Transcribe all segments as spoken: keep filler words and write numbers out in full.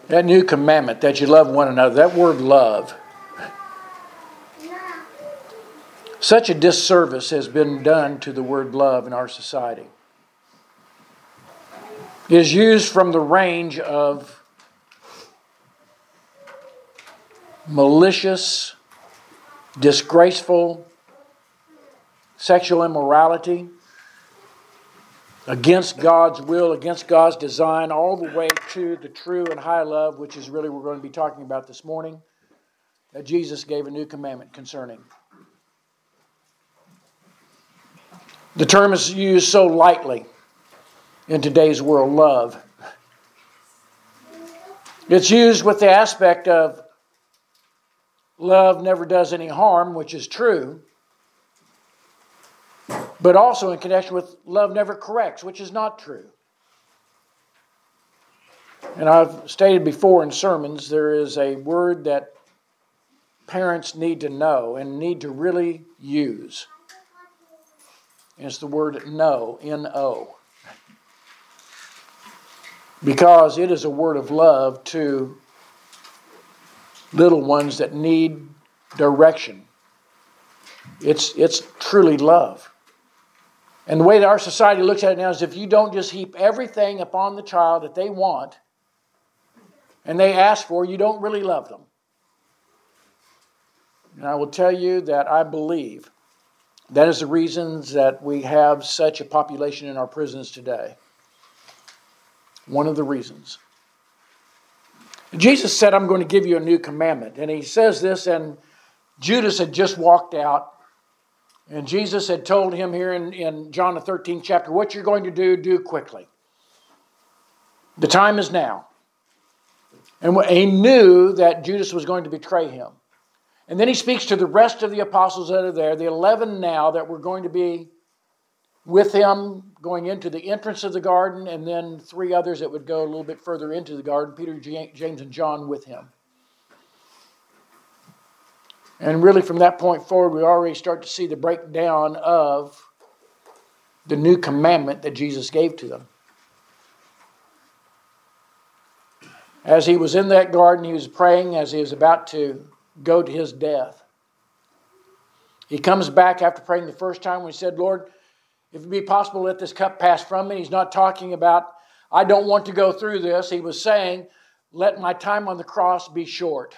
That new commandment that you love one another, that word love. Such a disservice has been done to the word love in our society. It is used from the range of malicious, disgraceful, sexual immorality, against God's will, against God's design, all the way to the true and high love, which is really what we're going to be talking about this morning, that Jesus gave a new commandment concerning. The term is used so lightly in today's world, love. It's used with the aspect of love never does any harm, which is true, but also in connection with love never corrects, which is not true. And I've stated before in sermons, there is a word that parents need to know and need to really use. And it's the word know, N O. Because it is a word of love to little ones that need direction. It's, it's truly love. And the way that our society looks at it now is if you don't just heap everything upon the child that they want and they ask for, you don't really love them. And I will tell you that I believe that is the reasons that we have such a population in our prisons today. One of the reasons. Jesus said, I'm going to give you a new commandment. And he says this, and Judas had just walked out. And Jesus had told him here in, in John the thirteenth chapter, what you're going to do, do quickly. The time is now. And he knew that Judas was going to betray him. And then he speaks to the rest of the apostles that are there, the eleven now that were going to be with him going into the entrance of the garden, and then three others that would go a little bit further into the garden, Peter, James, and John with him. And really from that point forward, we already start to see the breakdown of the new commandment that Jesus gave to them. As he was in that garden, he was praying as he was about to go to his death. He comes back after praying the first time when he said, Lord, if it be possible, let this cup pass from me. He's not talking about, I don't want to go through this. He was saying, let my time on the cross be short.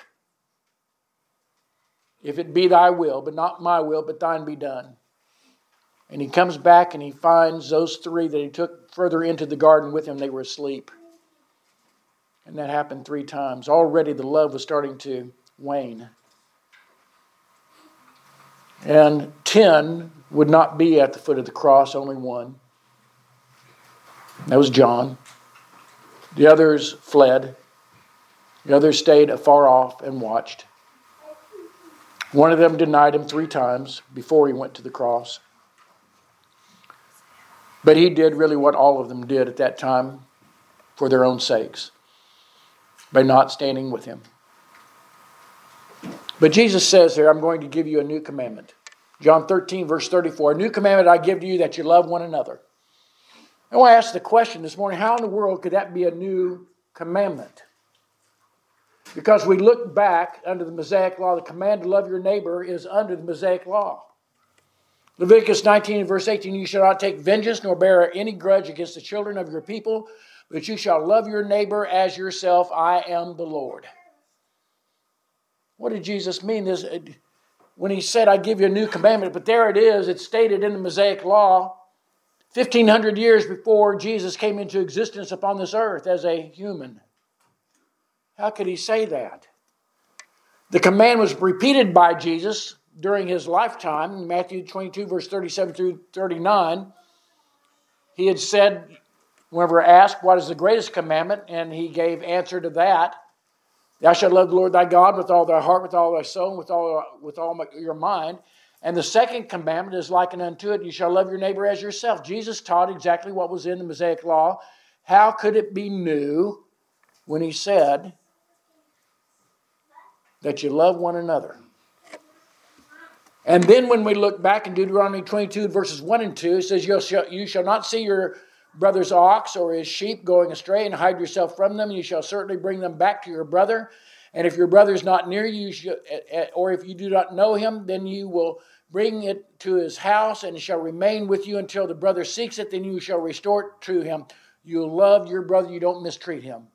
If it be thy will, but not my will, but thine be done. And he comes back and he finds those three that he took further into the garden with him. They were asleep. And that happened three times. Already the love was starting to wane. And ten would not be at the foot of the cross, only one. That was John. The others fled. The others stayed afar off and watched. One of them denied him three times before he went to the cross. But he did really what all of them did at that time for their own sakes, by not standing with him. But Jesus says here, I'm going to give you a new commandment. John thirteen, verse thirty-four, a new commandment I give to you, that you love one another. I want to ask the question this morning, how in the world could that be a new commandment? Because we look back under the Mosaic law, the command to love your neighbor is under the Mosaic law. Leviticus nineteen, verse eighteen, you shall not take vengeance nor bear any grudge against the children of your people, but you shall love your neighbor as yourself. I am the Lord. What did Jesus mean this, when he said, I give you a new commandment? But there it is. It's stated in the Mosaic law fifteen hundred years before Jesus came into existence upon this earth as a human. How could he say that? The command was repeated by Jesus during his lifetime. In Matthew twenty-two, verse thirty-seven through thirty-nine, he had said, whenever asked, what is the greatest commandment? And he gave answer to that. Thou shalt love the Lord thy God with all thy heart, with all thy soul, with all, with all your mind. And the second commandment is likened unto it. You shall love your neighbor as yourself. Jesus taught exactly what was in the Mosaic law. How could it be new when he said that you love one another? And then when we look back in Deuteronomy twenty-two, verses one and two, it says, you shall, you shall not see your brother's ox or his sheep going astray, and hide yourself from them, and you shall certainly bring them back to your brother. And if your brother is not near you, or if you do not know him, then you will bring it to his house, and it shall remain with you until the brother seeks it, then you shall restore it to him. You love your brother, you don't mistreat him.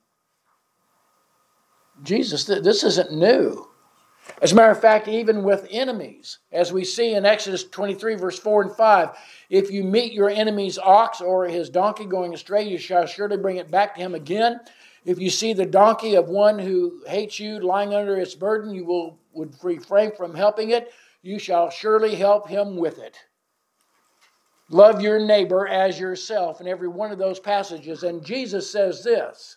Jesus, this isn't new. As a matter of fact, even with enemies, as we see in Exodus twenty-three, verse four and five, if you meet your enemy's ox or his donkey going astray, you shall surely bring it back to him again. If you see the donkey of one who hates you lying under its burden, you will would refrain from helping it. You shall surely help him with it. Love your neighbor as yourself in every one of those passages. And Jesus says this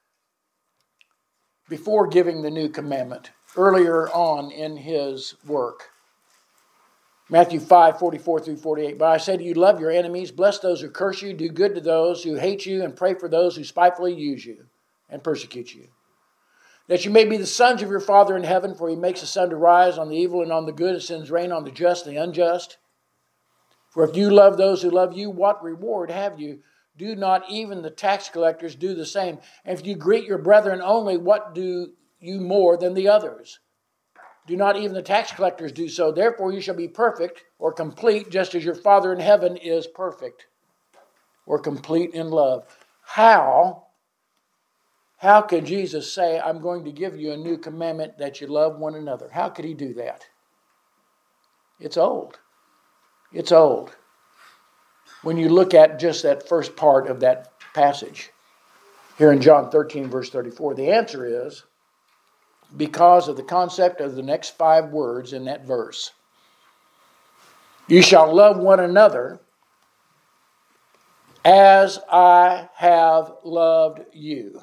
before giving the new commandment, earlier on in his work. Matthew five, forty-four through forty-eight. But I say to you, love your enemies, bless those who curse you, do good to those who hate you, and pray for those who spitefully use you and persecute you, that you may be the sons of your Father in heaven, for he makes the sun to rise on the evil and on the good, and sends rain on the just and the unjust. For if you love those who love you, what reward have you? Do not even the tax collectors do the same? And if you greet your brethren only, what do you more than the others? Do not even the tax collectors do so? Therefore you shall be perfect or complete, just as your Father in heaven is perfect or complete in love. How? How could Jesus say, I'm going to give you a new commandment that you love one another? How could he do that? It's old. It's old. When you look at just that first part of that passage, here in John thirteen, verse thirty-four, the answer is because of the concept of the next five words in that verse. You shall love one another as I have loved you.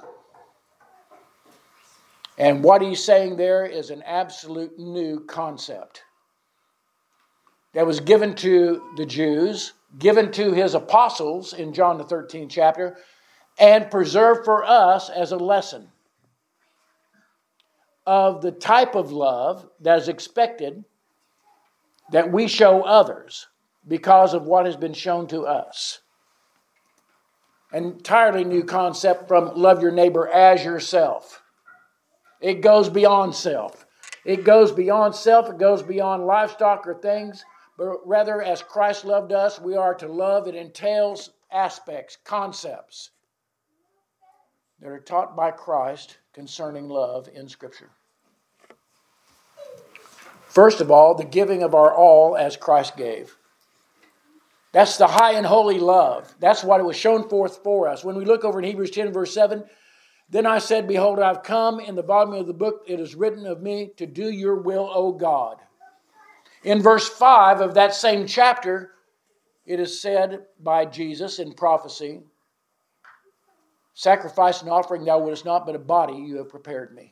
And what he's saying there is an absolute new concept that was given to the Jews, given to his apostles in John the thirteenth chapter, and preserved for us as a lesson of the type of love that is expected that we show others because of what has been shown to us. An entirely new concept from love your neighbor as yourself. It goes beyond self. It goes beyond self. It goes beyond livestock or things. But rather, as Christ loved us, we are to love. It entails aspects, concepts that are taught by Christ concerning love in Scripture. First of all, the giving of our all as Christ gave. That's the high and holy love. That's what it was shown forth for us. When we look over in Hebrews ten, verse seven, then I said, behold, I've come. In the volume of the book it is written of me to do your will, O God. In verse five of that same chapter, it is said by Jesus in prophecy, sacrifice and offering thou wouldest not, but a body you have prepared me.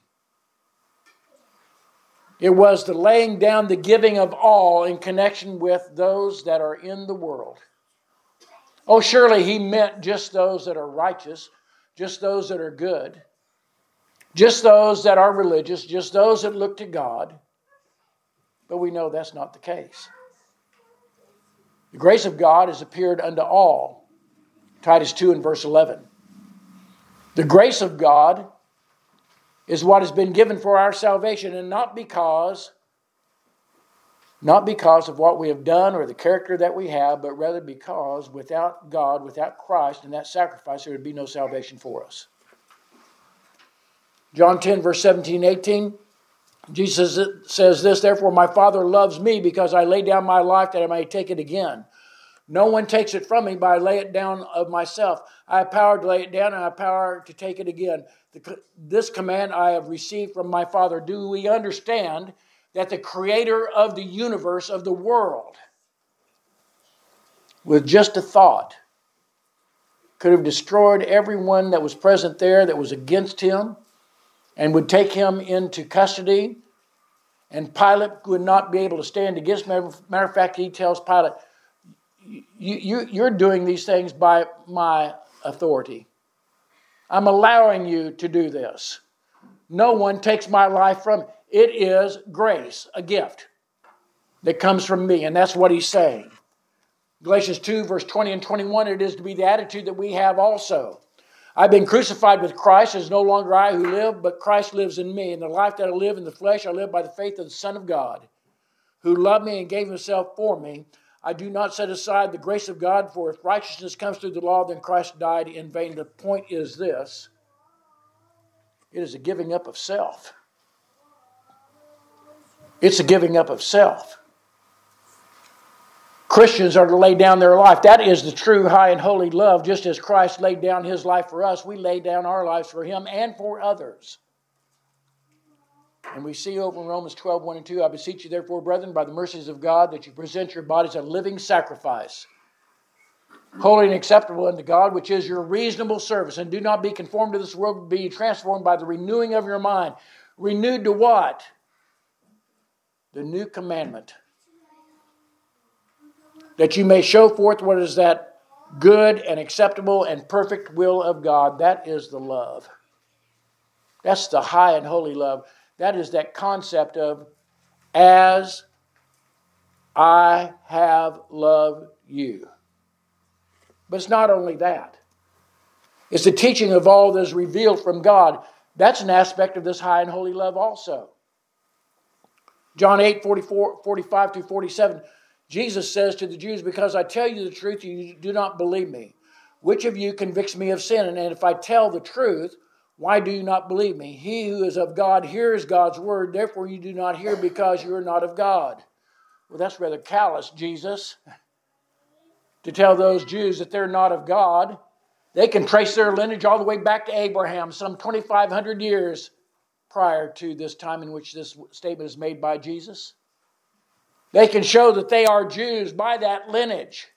It was the laying down, the giving of all in connection with those that are in the world. Oh, surely he meant just those that are righteous, just those that are good, just those that are religious, just those that look to God. But we know that's not the case. The grace of God has appeared unto all. Titus two and verse eleven. The grace of God is what has been given for our salvation, and not because, not because of what we have done or the character that we have, but rather because without God, without Christ and that sacrifice, there would be no salvation for us. John ten, verse seventeen, eighteen, Jesus says this, therefore my Father loves me because I lay down my life that I may take it again. No one takes it from me, but I lay it down of myself. I have power to lay it down, and I have power to take it again. The, this command I have received from my Father. Do we understand that the creator of the universe, of the world, with just a thought, could have destroyed everyone that was present there that was against him, and would take him into custody, and Pilate would not be able to stand against him? Matter of fact, he tells Pilate, You, you, you're doing these things by my authority. I'm allowing you to do this. No one takes my life from me. It is grace, a gift that comes from me. And that's what he's saying. Galatians two, verse twenty and twenty-one, it is to be the attitude that we have also. I've been crucified with Christ. It is no longer I who live, but Christ lives in me. And the life that I live in the flesh, I live by the faith of the Son of God, who loved me and gave himself for me. I do not set aside the grace of God, for if righteousness comes through the law, then Christ died in vain. The point is this: it is a giving up of self. It's a giving up of self. Christians are to lay down their life. That is the true high and holy love. Just as Christ laid down his life for us, we lay down our lives for him and for others. And we see over in Romans twelve, one and two, I beseech you therefore, brethren, by the mercies of God, that you present your bodies a living sacrifice, holy and acceptable unto God, which is your reasonable service. And do not be conformed to this world, but be transformed by the renewing of your mind. Renewed to what? The new commandment. That you may show forth what is that good and acceptable and perfect will of God. That is the love. That's the high and holy love. That is that concept of, as I have loved you. But it's not only that. It's the teaching of all that is revealed from God. That's an aspect of this high and holy love also. John eight, forty-four, forty-five through forty-seven, Jesus says to the Jews, because I tell you the truth, you do not believe me. Which of you convicts me of sin? And if I tell the truth, why do you not believe me? He who is of God hears God's word. Therefore you do not hear, because you are not of God. Well, that's rather callous, Jesus, to tell those Jews that they're not of God. They can trace their lineage all the way back to Abraham, some twenty-five hundred years prior to this time in which this statement is made by Jesus. They can show that they are Jews by that lineage.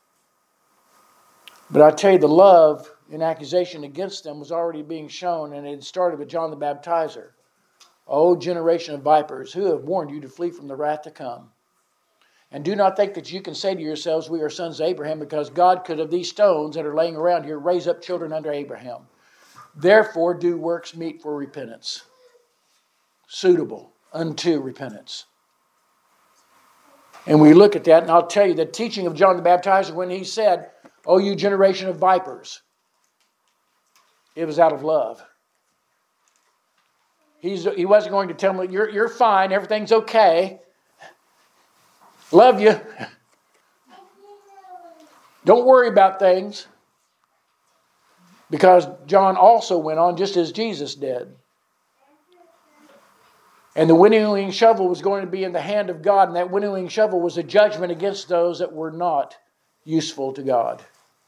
But I tell you, the love and accusation against them was already being shown, and it started with John the Baptizer. O generation of vipers, who have warned you to flee from the wrath to come? And do not think that you can say to yourselves, we are sons of Abraham, because God could of these stones that are laying around here raise up children unto Abraham. Therefore do works meet for repentance, suitable unto repentance. And we look at that, and I'll tell you, the teaching of John the Baptizer, when he said, O you generation of vipers, it was out of love. He's, he wasn't going to tell them, you're, you're fine, everything's okay. Love you. Don't worry about things. Because John also went on just as Jesus did. And the winnowing shovel was going to be in the hand of God, and that winnowing shovel was a judgment against those that were not useful to God.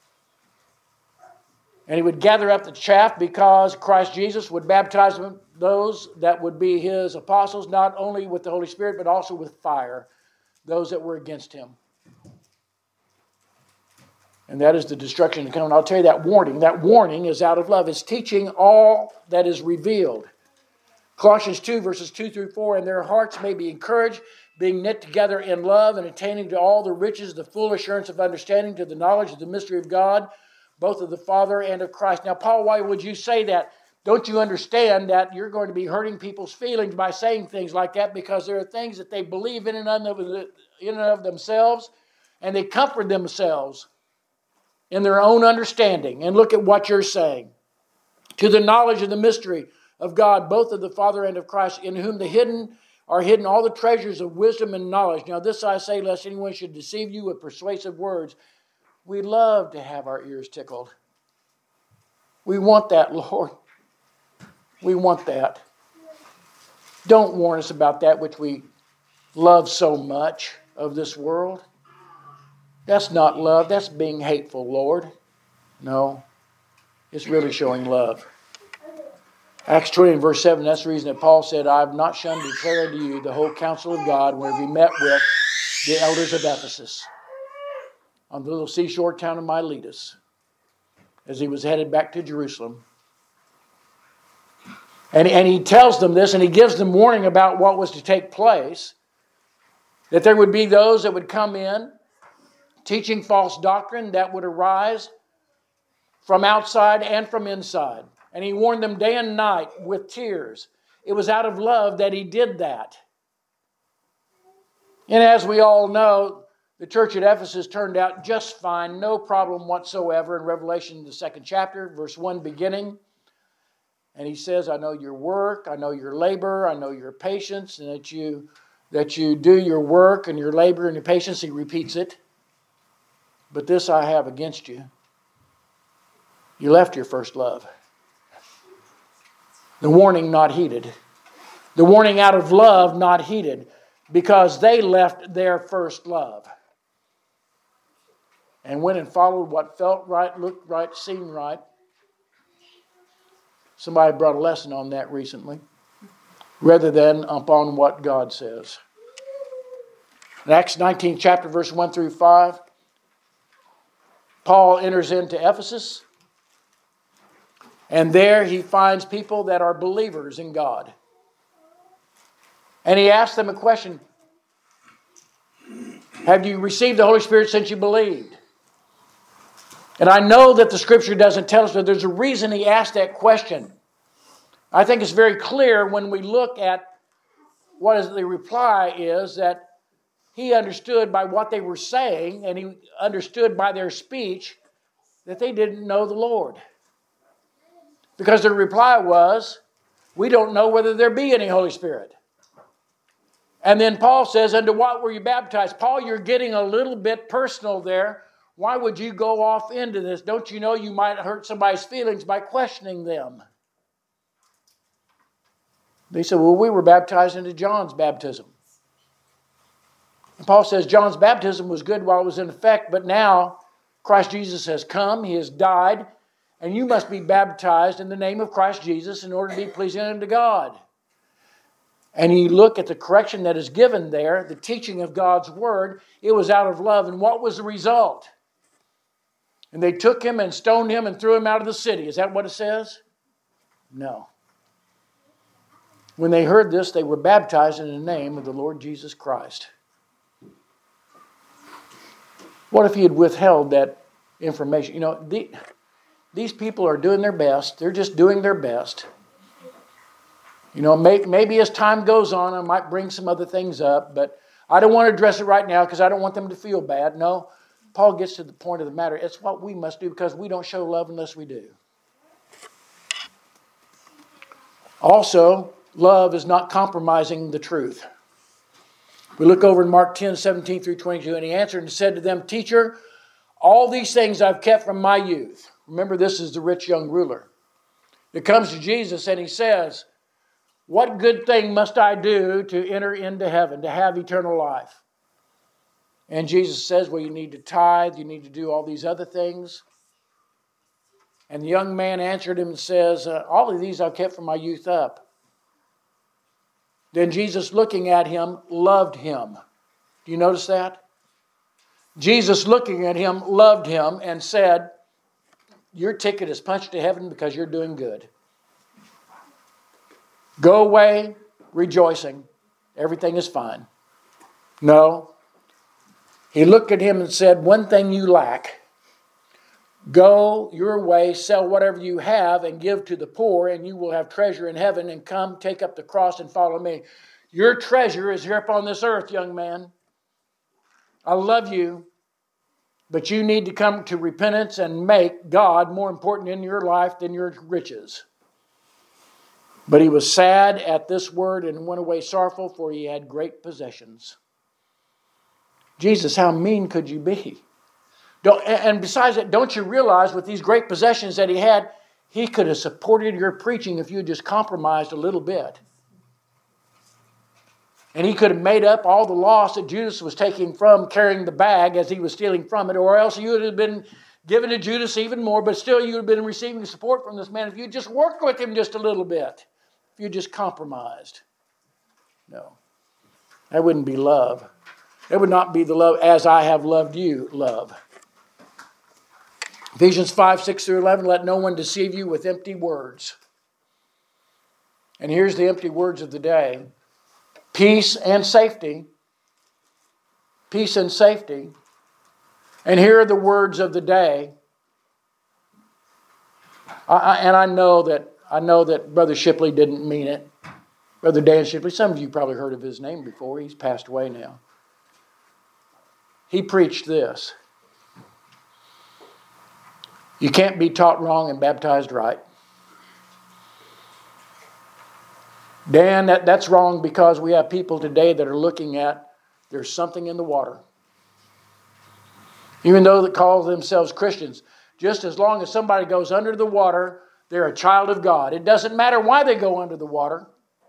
And he would gather up the chaff, because Christ Jesus would baptize those that would be his apostles, not only with the Holy Spirit, but also with fire, those that were against him. And that is the destruction to come. And I'll tell you, that warning, that warning is out of love. It's teaching all that is revealed. Colossians two, verses two through four, and their hearts may be encouraged, being knit together in love, and attaining to all the riches, the full assurance of understanding, to the knowledge of the mystery of God, both of the Father and of Christ. Now, Paul, why would you say that? Don't you understand that you're going to be hurting people's feelings by saying things like that, because there are things that they believe in and of, in and of themselves, and they comfort themselves in their own understanding. And look at what you're saying. To the knowledge of the mystery of God, both of the Father and of Christ, in whom the hidden are hidden all the treasures of wisdom and knowledge. Now this I say, lest anyone should deceive you with persuasive words. We love to have our ears tickled. We want that, Lord. We want that. Don't warn us about that which we love so much of this world. That's not love. That's being hateful, Lord. No, it's really showing love. Acts twenty and verse seven, that's the reason that Paul said, I have not shunned to declare to you the whole counsel of God, when we met with the elders of Ephesus on the little seashore town of Miletus, as he was headed back to Jerusalem. And, and he tells them this, and he gives them warning about what was to take place, that there would be those that would come in teaching false doctrine that would arise from outside and from inside. And he warned them day and night with tears. It was out of love that he did that. And as we all know, The church at Ephesus turned out just fine, no problem whatsoever. In Revelation, the second chapter, verse one beginning. And he says, I know your work, I know your labor, I know your patience, and that you, that you do your work and your labor and your patience. He repeats it. But this I have against you. You left your first love. The warning not heeded. The warning out of love not heeded. Because they left their first love. And went and followed what felt right, looked right, seemed right. Somebody brought a lesson on that recently. Rather than upon what God says. In Acts nineteenth chapter, verse one through five. Paul enters into Ephesus. And there he finds people that are believers in God. And he asks them a question. Have you received the Holy Spirit since you believed? And I know that the Scripture doesn't tell us, but there's a reason he asked that question. I think it's very clear when we look at what is the reply is that he understood by what they were saying, and he understood by their speech that they didn't know the Lord. Because their reply was, we don't know whether there be any Holy Spirit. And then Paul says, unto what were you baptized? Paul, you're getting a little bit personal there. Why would you go off into this? Don't you know you might hurt somebody's feelings by questioning them? They said, well, we were baptized into John's baptism. And Paul says, John's baptism was good while it was in effect, but now Christ Jesus has come, he has died, and you must be baptized in the name of Christ Jesus in order to be pleasing unto God. And you look at the correction that is given there, the teaching of God's word, it was out of love. And what was the result? And they took him and stoned him and threw him out of the city. Is that what it says? No. When they heard this, they were baptized in the name of the Lord Jesus Christ. What if he had withheld that information? You know, the, these people are doing their best. They're just doing their best. You know, may, maybe as time goes on, I might bring some other things up, but I don't want to address it right now because I don't want them to feel bad. No, Paul gets to the point of the matter. It's what we must do because we don't show love unless we do. Also, love is not compromising the truth. We look over in Mark ten, seventeen through twenty-two, and he answered and said to them, Teacher, all these things I've kept from my youth. Remember, this is the rich young ruler. It comes to Jesus and he says, what good thing must I do to enter into heaven, to have eternal life? And Jesus says, well, you need to tithe, you need to do all these other things. And the young man answered him and says, uh, all of these I've kept from my youth up. Then Jesus, looking at him, loved him. Do you notice that? Jesus, looking at him, loved him and said, your ticket is punched to heaven because you're doing good. Go away rejoicing. Everything is fine. No. He looked at him and said, one thing you lack. Go your way, sell whatever you have and give to the poor, and you will have treasure in heaven, and come, take up the cross and follow me. Your treasure is here upon this earth, young man. I love you, but you need to come to repentance and make God more important in your life than your riches. But he was sad at this word and went away sorrowful, for he had great possessions. Jesus, how mean could you be? Don't, and besides that, don't you realize with these great possessions that he had, he could have supported your preaching if you had just compromised a little bit. And he could have made up all the loss that Judas was taking from carrying the bag as he was stealing from it, or else you would have been given to Judas even more, but still you would have been receiving support from this man if you just worked with him just a little bit. If you just compromised. No. That wouldn't be love. That would not be the love as I have loved you, love. Ephesians five, six through eleven, let no one deceive you with empty words. And here's the empty words of the day. Peace and safety. Peace and safety. And here are the words of the day. I, I, and I know that I know that Brother Shipley didn't mean it. Brother Dan Shipley, some of you probably heard of his name before. He's passed away now. he preached this. You can't be taught wrong and baptized right. Dan, that, that's wrong because we have people today that are looking at there's something in the water. Even though they call themselves Christians, just as long as somebody goes under the water, they're a child of God. It doesn't matter why they go under the water.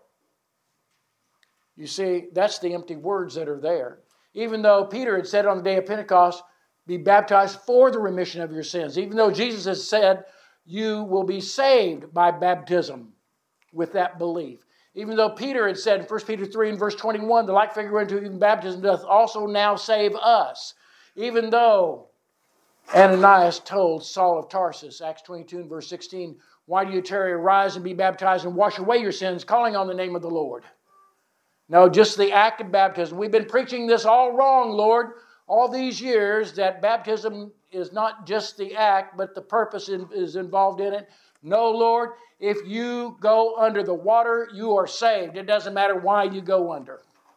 You see, that's the empty words that are there. Even though Peter had said on the day of Pentecost, be baptized for the remission of your sins. Even though Jesus has said, you will be saved by baptism with that belief. Even though Peter had said in First Peter three and verse twenty-one, the like figure unto whom baptism doth also now save us. Even though Ananias told Saul of Tarsus, Acts twenty-two and verse sixteen, why do you tarry, arise and be baptized and wash away your sins, calling on the name of the Lord? No, just the act of baptism. We've been preaching this all wrong, Lord, all these years, that baptism is not just the act, but the purpose is involved in it. No, Lord, if you go under the water, you are saved. It doesn't matter why you go under.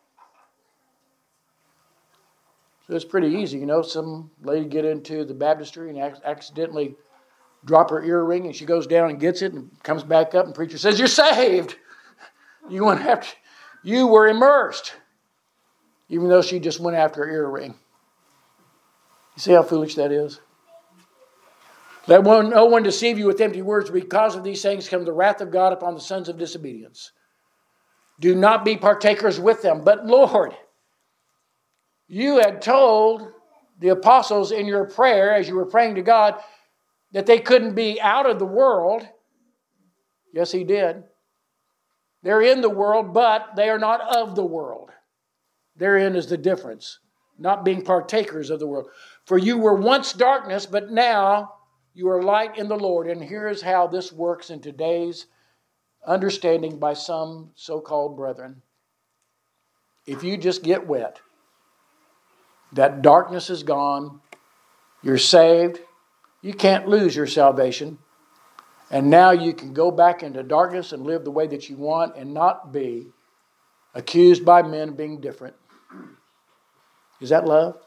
So it's pretty easy, you know. Some lady get into the baptistry and accidentally drop her earring, and she goes down and gets it and comes back up, and the preacher says, you're saved. You went after, you were immersed, even though she just went after her earring. You see how foolish that is? Let one, no one deceive you with empty words. Because of these things comes the wrath of God upon the sons of disobedience. Do not be partakers with them. But Lord, you had told the apostles in your prayer, as you were praying to God, that they couldn't be out of the world. Yes, he did. They're in the world, but they are not of the world. Therein is the difference. Not being partakers of the world. For you were once darkness, but now you are light in the Lord. And here's how this works in today's understanding by some so-called brethren. If you just get wet, that darkness is gone, you're saved, you can't lose your salvation, and now you can go back into darkness and live the way that you want and not be accused by men of being different. Is that love?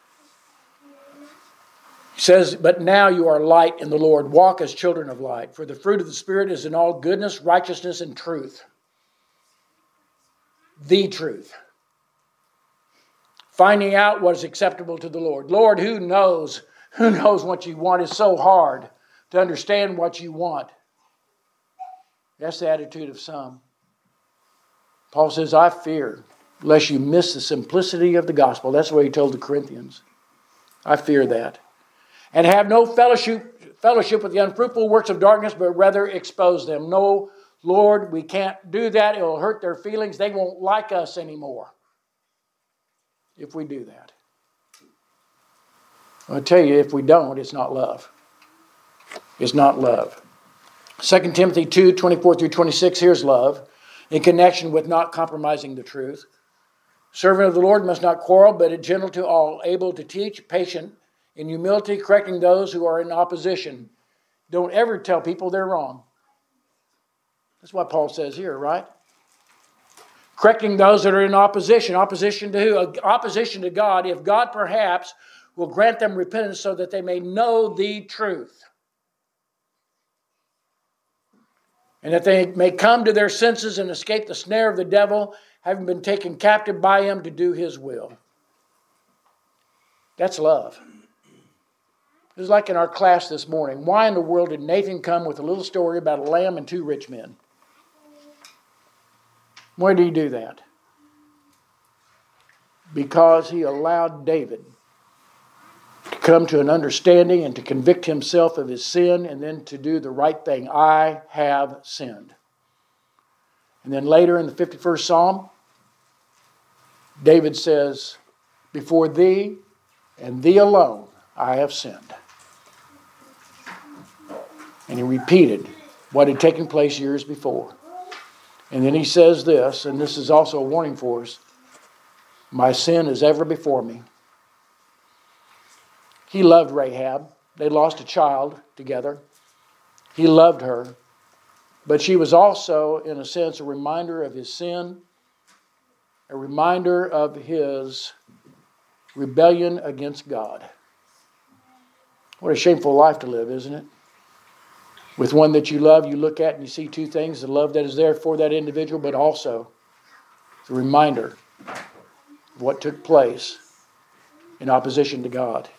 He says, but now you are light in the Lord. Walk as children of light. For the fruit of the Spirit is in all goodness, righteousness, and truth. The truth. Finding out what is acceptable to the Lord. Lord, who knows? Who knows what you want? It's so hard to understand what you want. That's the attitude of some. Paul says, I fear lest you miss the simplicity of the gospel. That's what he told the Corinthians. I fear that. And have no fellowship, fellowship with the unfruitful works of darkness, but rather expose them. No, Lord, we can't do that. It will hurt their feelings. They won't like us anymore if we do that. I'll tell you, if we don't, it's not love. It's not love. Second Timothy two, twenty-four through twenty-six, here's love in connection with not compromising the truth. Servant of the Lord must not quarrel, but is gentle to all, able to teach, patient, in humility, correcting those who are in opposition. Don't ever tell people they're wrong. That's what Paul says here, right? Correcting those that are in opposition. Opposition to who? Opposition to God. If God perhaps will grant them repentance so that they may know the truth. And that they may come to their senses and escape the snare of the devil, having been taken captive by him to do his will. That's love. It was like in our class this morning. Why in the world did Nathan come with a little story about a lamb and two rich men? Why did he do that? Because he allowed David to come to an understanding and to convict himself of his sin and then to do the right thing. I have sinned. And then later in the fifty-first Psalm, David says, before thee and thee alone I have sinned. And he repeated what had taken place years before. And then he says this, and this is also a warning for us, my sin is ever before me. He loved Rahab. They lost a child together. He loved her. But she was also, in a sense, a reminder of his sin, a reminder of his rebellion against God. What a shameful life to live, isn't it? With one that you love, you look at and you see two things: the love that is there for that individual, but also the reminder of what took place in opposition to God.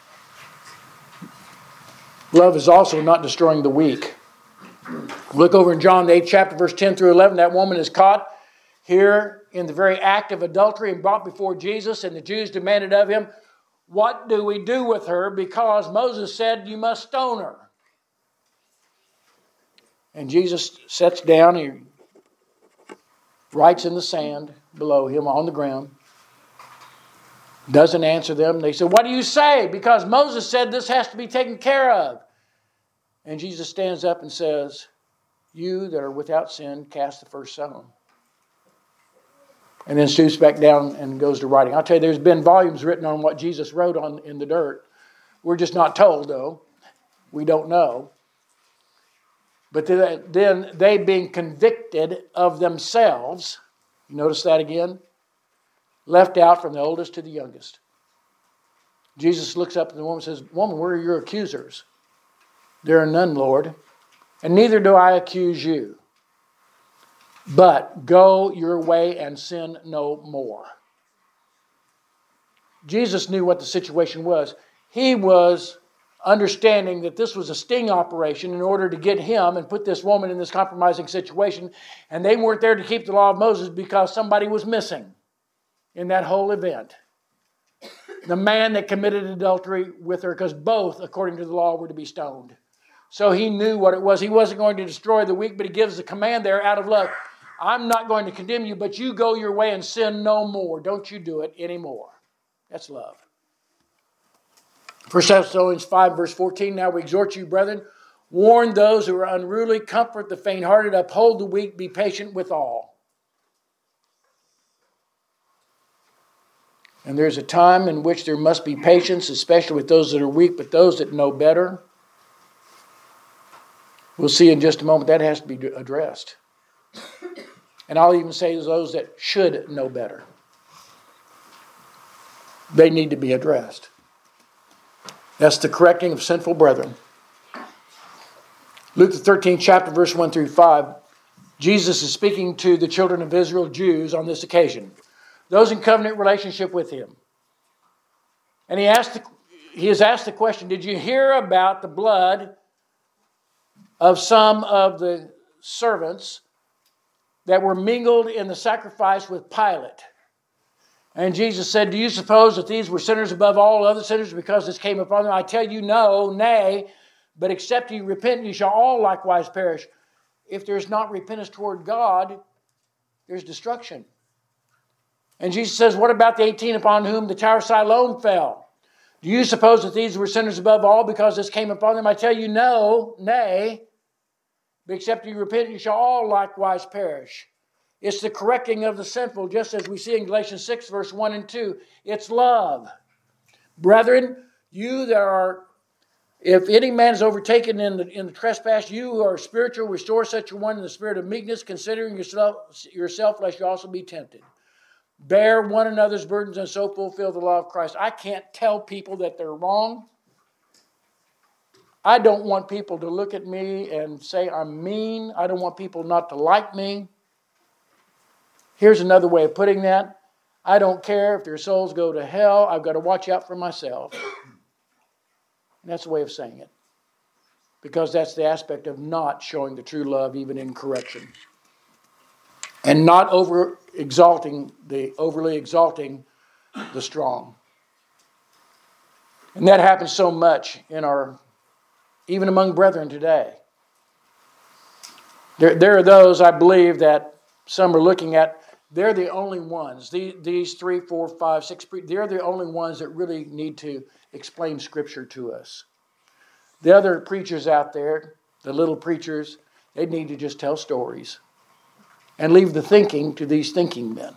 Love is also not destroying the weak. Look over in John, the eighth chapter, verse ten through eleven. That woman is caught here in the very act of adultery and brought before Jesus, and the Jews demanded of him, "What do we do with her? Because Moses said you must stone her." And Jesus sits down, he writes in the sand below him on the ground. Doesn't answer them. They said, "What do you say? Because Moses said this has to be taken care of." And Jesus stands up and says, "You that are without sin, cast the first stone." And then stoops back down and goes to writing. I'll tell you, there's been volumes written on what Jesus wrote on in the dirt. We're just not told, though. We don't know. But then they, being convicted of themselves, you notice that again? Left out from the oldest to the youngest. Jesus looks up at the woman and says, "Woman, where are your accusers?" "There are none, Lord, and neither do I accuse you. But go your way and sin no more." Jesus knew what the situation was. He was understanding that this was a sting operation in order to get him and put this woman in this compromising situation. And they weren't there to keep the law of Moses because somebody was missing in that whole event. The man that committed adultery with her, because both, according to the law, were to be stoned. So he knew what it was. He wasn't going to destroy the weak, but he gives the command there out of love. "I'm not going to condemn you, but you go your way and sin no more. Don't you do it anymore." That's love. First Thessalonians five, verse fourteen, "Now we exhort you, brethren, warn those who are unruly, comfort the faint-hearted, uphold the weak, be patient with all." And there's a time in which there must be patience, especially with those that are weak, but those that know better, we'll see in just a moment, that has to be addressed. And I'll even say those that should know better. They need to be addressed. That's the correcting of sinful brethren. Luke the thirteenth chapter, verse one through five. Jesus is speaking to the children of Israel, Jews, on this occasion. Those in covenant relationship with him. And he asked, the, he has asked the question, "Did you hear about the blood of some of the servants that were mingled in the sacrifice with Pilate?" And Jesus said, "Do you suppose that these were sinners above all other sinners because this came upon them? I tell you, no, nay, but except ye repent, ye shall all likewise perish." If there's not repentance toward God, there's destruction. And Jesus says, "What about the eighteen upon whom the tower of Siloam fell? Do you suppose that these were sinners above all because this came upon them? I tell you, no, nay, but except ye repent, ye shall all likewise perish." It's the correcting of the sinful, just as we see in Galatians six, verse one and two. It's love. "Brethren, you that are, if any man is overtaken in the, in the trespass, you who are spiritual, restore such a one in the spirit of meekness, considering yourself, yourself lest you also be tempted. Bear one another's burdens and so fulfill the law of Christ." I can't tell people that they're wrong. I don't want people to look at me and say I'm mean. I don't want people not to like me. Here's another way of putting that. I don't care if their souls go to hell. I've got to watch out for myself. And that's the way of saying it. Because that's the aspect of not showing the true love even in correction. And not over exalting the overly exalting the strong. And that happens so much in our, even among brethren today. There, there are those, I believe, that some are looking at. They're the only ones. These, these three, four, five, six, they're the only ones that really need to explain Scripture to us. The other preachers out there, the little preachers, they need to just tell stories and leave the thinking to these thinking men.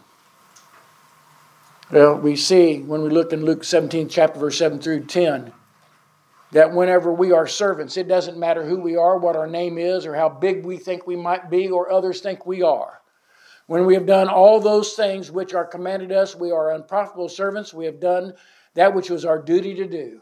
Well, we see when we look in Luke seventeenth chapter, verse seven through ten, that whenever we are servants, it doesn't matter who we are, what our name is, or how big we think we might be, or others think we are. When we have done all those things which are commanded us, we are unprofitable servants. We have done that which was our duty to do.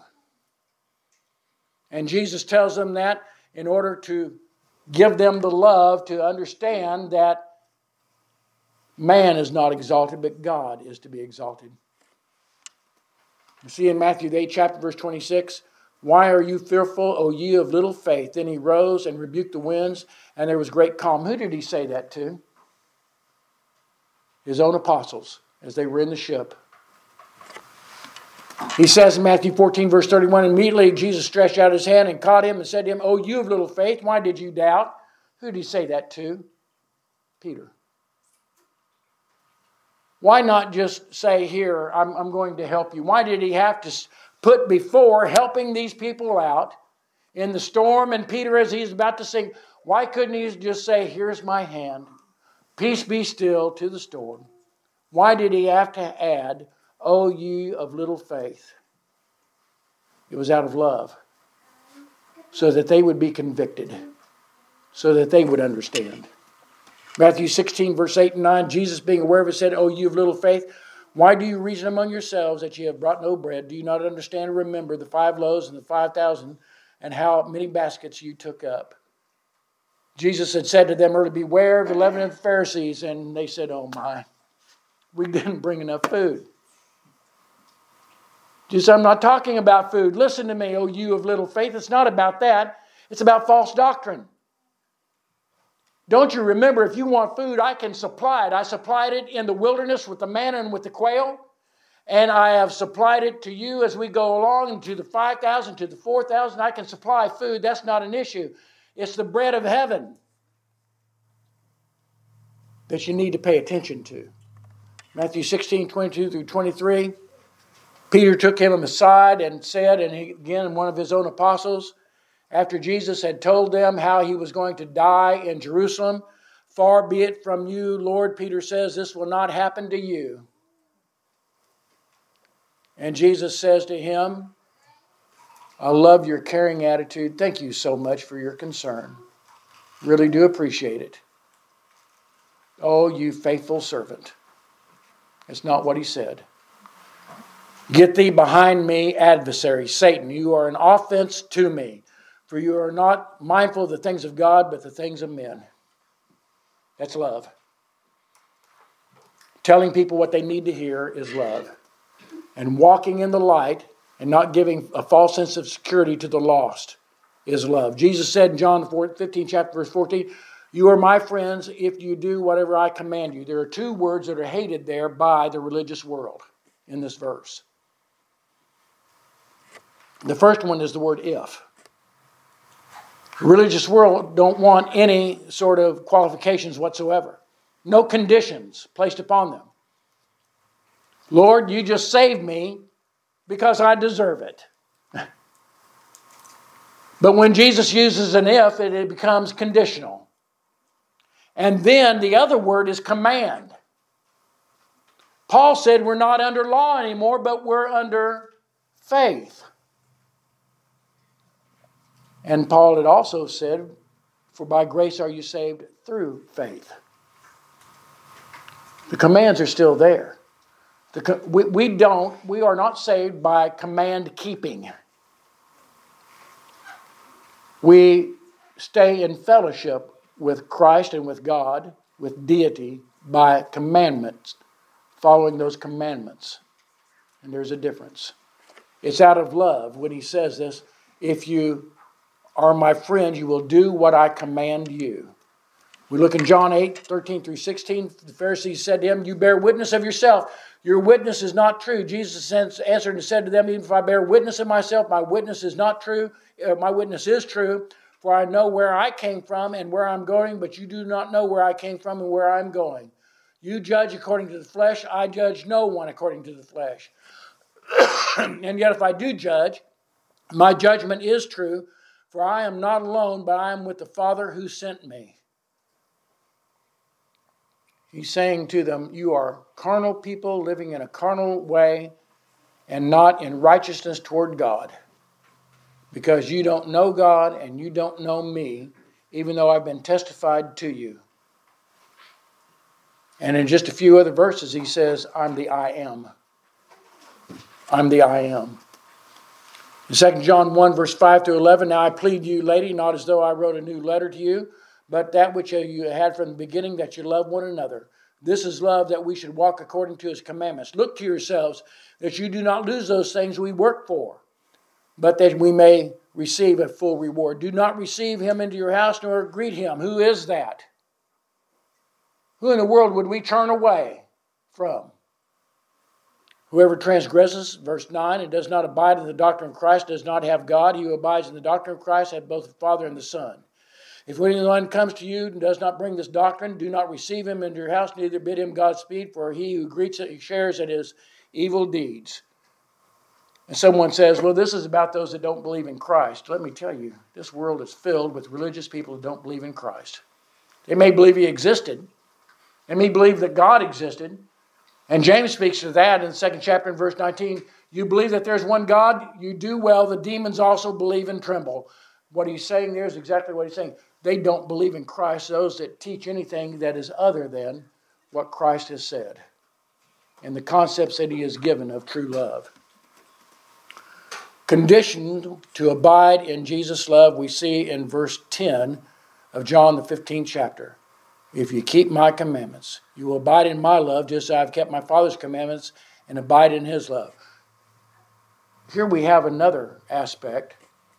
And Jesus tells them that in order to give them the love to understand that man is not exalted, but God is to be exalted. You see in Matthew the eighth chapter, verse twenty-six, why are you fearful, O ye of little faith? Then he rose and rebuked the winds, and there was great calm. Who did he say that to? His own apostles, as they were in the ship. He says in Matthew fourteen, verse thirty-one, immediately Jesus stretched out his hand and caught him and said to him, O you of little faith, why did you doubt? Who did he say that to? Peter. Why not just say, here, I'm, I'm going to help you? Why did he have to put before helping these people out in the storm and Peter as he's about to sink? Why couldn't he just say, here's my hand, peace be still to the storm? Why did he have to add, O ye of little faith? It was out of love, so that they would be convicted, so that they would understand. Matthew sixteen, verse eight and nine, Jesus being aware of it said, O you of little faith, why do you reason among yourselves that ye have brought no bread? Do you not understand and remember the five loaves and the five thousand, and how many baskets you took up? Jesus had said to them earlier, beware of the leaven of the Pharisees. And they said, oh my, we didn't bring enough food. Jesus, I'm not talking about food. Listen to me, O you of little faith. It's not about that. It's about false doctrine. Don't you remember, if you want food, I can supply it. I supplied it in the wilderness with the manna and with the quail. And I have supplied it to you as we go along, and to the five thousand, to the four thousand. I can supply food. That's not an issue. It's the bread of heaven that you need to pay attention to. Matthew sixteen, twenty-two through twenty-three. Peter took him aside and said, and he, again, one of his own apostles, after Jesus had told them how he was going to die in Jerusalem, far be it from you, Lord, Peter says, this will not happen to you. And Jesus says to him, I love your caring attitude. Thank you so much for your concern. Really do appreciate it. Oh, you faithful servant. It's not what he said. Get thee behind me, adversary, Satan. You are an offense to me. For you are not mindful of the things of God, but the things of men. That's love. Telling people what they need to hear is love. And walking in the light and not giving a false sense of security to the lost is love. Jesus said in John fifteen, chapter verse fourteen, you are my friends if you do whatever I command you. There are two words that are hated there by the religious world in this verse. The first one is the word if. The religious world don't want any sort of qualifications whatsoever. No conditions placed upon them. Lord, you just saved me because I deserve it. But when Jesus uses an if, it, it becomes conditional. And then the other word is command. Paul said we're not under law anymore, but we're under faith. And Paul had also said, for by grace are you saved through faith. The commands are still there. The, we, we don't, we are not saved by command keeping. We stay in fellowship with Christ and with God, with deity, by commandments, following those commandments. And there's a difference. It's out of love when he says this, if you are my friends, you will do what I command you. We look in John eight, thirteen through sixteen. The Pharisees said to him, you bear witness of yourself. Your witness is not true. Jesus answered and said to them, even if I bear witness of myself, my witness is not true. Uh, my witness is true, for I know where I came from and where I'm going, but you do not know where I came from and where I'm going. You judge according to the flesh. I judge no one according to the flesh. And yet if I do judge, my judgment is true, for I am not alone, but I am with the Father who sent me. He's saying to them, you are carnal people living in a carnal way and not in righteousness toward God. Because you don't know God and you don't know me, even though I've been testified to you. And in just a few other verses, he says, I'm the I am. I'm the I am. In Second John one, verse five to eleven, now I plead you, lady, not as though I wrote a new letter to you, but that which you had from the beginning, that you love one another. This is love, that we should walk according to his commandments. Look to yourselves, that you do not lose those things we work for, but that we may receive a full reward. Do not receive him into your house, nor greet him. Who is that? Who in the world would we turn away from? Whoever transgresses, verse nine, and does not abide in the doctrine of Christ does not have God. He who abides in the doctrine of Christ hath both the Father and the Son. If anyone comes to you and does not bring this doctrine, do not receive him into your house, neither bid him Godspeed, for he who greets it shares in his evil deeds. And someone says, well, this is about those that don't believe in Christ. Let me tell you, this world is filled with religious people who don't believe in Christ. They may believe he existed. They may believe that God existed. And James speaks to that in the second chapter in verse nineteen. You believe that there's one God? You do well. The demons also believe and tremble. What he's saying there is exactly what he's saying. They don't believe in Christ, those that teach anything that is other than what Christ has said and the concepts that he has given of true love. Conditioned to abide in Jesus' love, we see in verse ten of John, the fifteenth chapter. If you keep my commandments, you will abide in my love, just as I have kept my Father's commandments and abide in his love. Here we have another aspect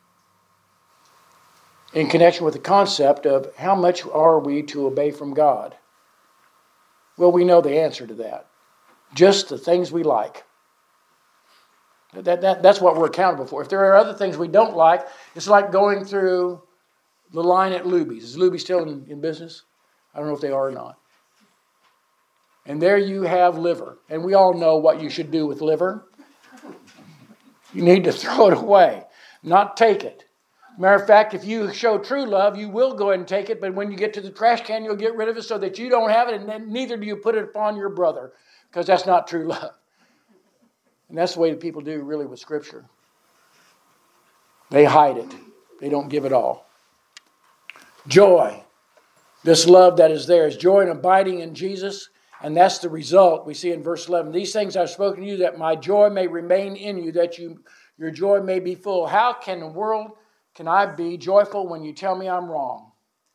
in connection with the concept of how much are we to obey from God? Well, we know the answer to that. Just the things we like. That, that, that's what we're accountable for. If there are other things we don't like, it's like going through the line at Luby's. Is Luby still in, in business? I don't know if they are or not. And there you have liver. And we all know what you should do with liver. You need to throw it away, not take it. Matter of fact, if you show true love, you will go ahead and take it, but when you get to the trash can, you'll get rid of it so that you don't have it, and then neither do you put it upon your brother, because that's not true love. And that's the way that people do really with Scripture. They hide it. They don't give it all. Joy. This love that is there is joy in abiding in Jesus, and that's the result we see in verse eleven. These things I've spoken to you, that my joy may remain in you, that you your joy may be full. How can the world can I be joyful when you tell me I'm wrong?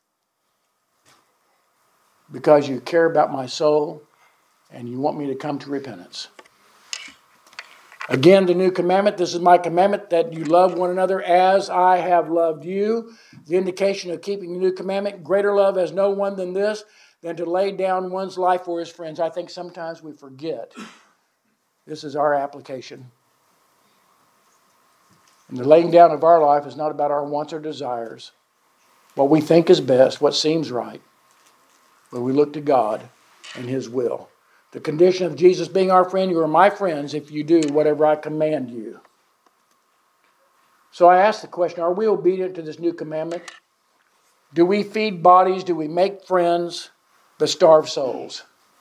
Because you care about my soul and you want me to come to repentance. Again, the new commandment, this is my commandment, that you love one another as I have loved you. The indication of keeping the new commandment, greater love has no one than this, than to lay down one's life for his friends. I think sometimes we forget this is our application. And the laying down of our life is not about our wants or desires, what we think is best, what seems right, but we look to God and his will. The condition of Jesus being our friend, you are my friends if you do whatever I command you. So I ask the question, are we obedient to this new commandment? Do we feed bodies? Do we make friends but starve souls?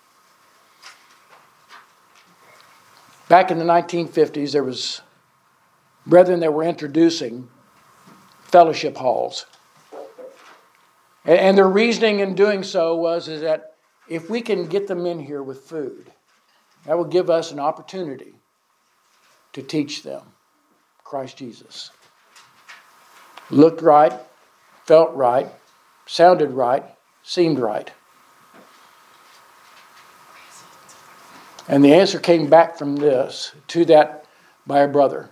Back in the nineteen fifties, there was brethren that were introducing fellowship halls. And their reasoning in doing so was is that if we can get them in here with food, that will give us an opportunity to teach them Christ Jesus. Looked right, felt right, sounded right, seemed right. And the answer came back from this to that by a brother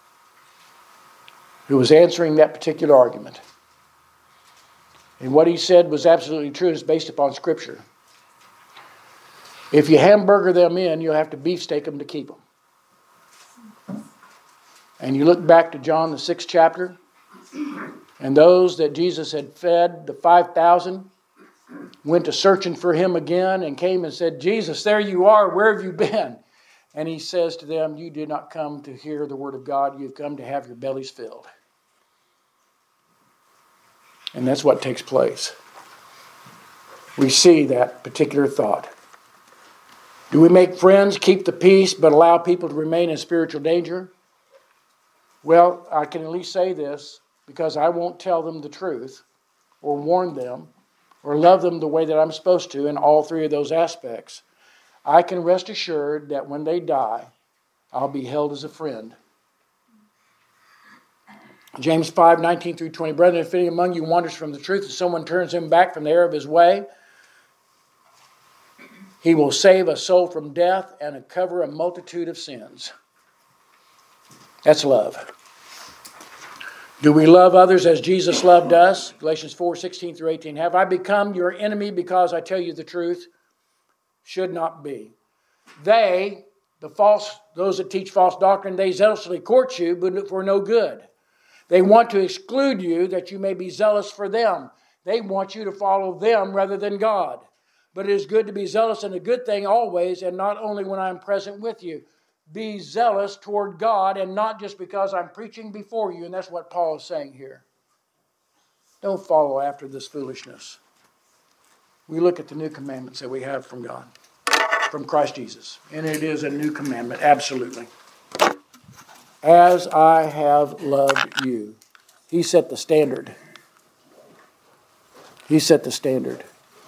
who was answering that particular argument. And what he said was absolutely true. It's based upon Scripture. If you hamburger them in, you'll have to beefsteak them to keep them. And you look back to John, the sixth chapter, and those that Jesus had fed, the five thousand, went to searching for him again and came and said, Jesus, there you are. Where have you been? And he says to them, you did not come to hear the word of God. You've come to have your bellies filled. And that's what takes place. We see that particular thought. Do we make friends, keep the peace, but allow people to remain in spiritual danger? Well, I can at least say this, because I won't tell them the truth or warn them or love them the way that I'm supposed to in all three of those aspects, I can rest assured that when they die, I'll be held as a friend. James five, nineteen through twenty. Brethren, if any among you wanders from the truth and someone turns him back from the error of his way, he will save a soul from death and cover a multitude of sins. That's love. Do we love others as Jesus loved us? Galatians four, sixteen through eighteen. Have I become your enemy because I tell you the truth? Should not be. They, the false, those that teach false doctrine, they zealously court you, but for no good. They want to exclude you that you may be zealous for them. They want you to follow them rather than God. But it is good to be zealous in a good thing always, and not only when I'm present with you. Be zealous toward God, and not just because I'm preaching before you. And that's what Paul is saying here. Don't follow after this foolishness. We look at the new commandments that we have from God, from Christ Jesus. And it is a new commandment, absolutely. As I have loved you. He set the standard. He set the standard.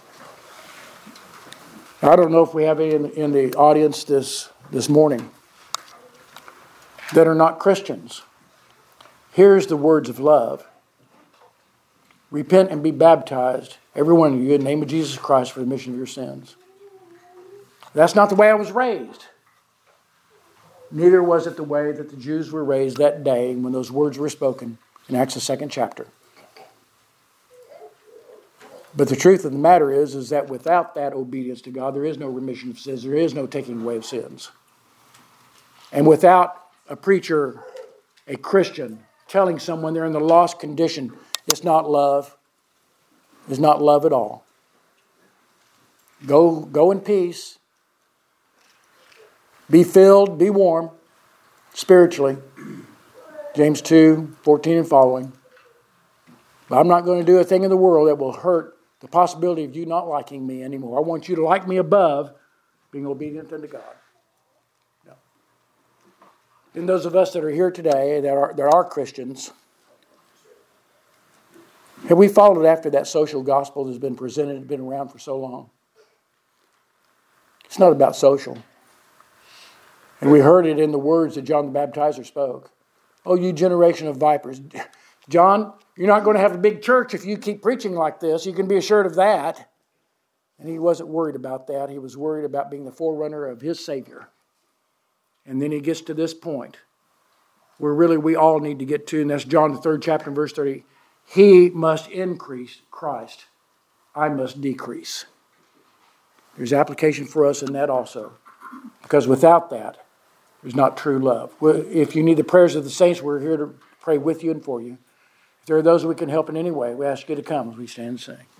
I don't know if we have any in, in the audience this, this morning that are not Christians. Here's the words of love. Repent and be baptized, every one of you, in the name of Jesus Christ for the remission of your sins. That's not the way I was raised. Neither was it the way that the Jews were raised that day when those words were spoken in Acts the second chapter. But the truth of the matter is, is that without that obedience to God, there is no remission of sins. There is no taking away of sins. And without a preacher, a Christian, telling someone they're in the lost condition, it's not love. It's not love at all. Go, go in peace. Be filled, be warm, spiritually. James two, fourteen and following. But I'm not going to do a thing in the world that will hurt the possibility of you not liking me anymore. I want you to like me above being obedient unto God. No. And those of us that are here today that are, that are Christians, have we followed after that social gospel that's been presented and been around for so long? It's not about social. And we heard it in the words that John the Baptizer spoke. Oh, you generation of vipers. John, you're not going to have a big church if you keep preaching like this. You can be assured of that. And he wasn't worried about that. He was worried about being the forerunner of his Savior. And then he gets to this point where really we all need to get to, and that's John the third chapter, verse thirty. He must increase, Christ. I must decrease. There's application for us in that also. Because without that, there's not true love. If you need the prayers of the saints, we're here to pray with you and for you. If there are those we can help in any way, we ask you to come as we stand and sing.